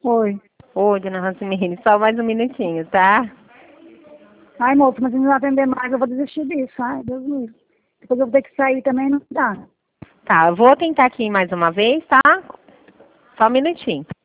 Oi. Oi, dona Rosemary, só mais um minutinho, tá? Ai, moço, mas se não atender mais, eu vou desistir disso. Ai, Deus me livre. Depois eu vou ter que sair também, não dá. Tá, eu vou tentar aqui mais uma vez, tá? Só um minutinho.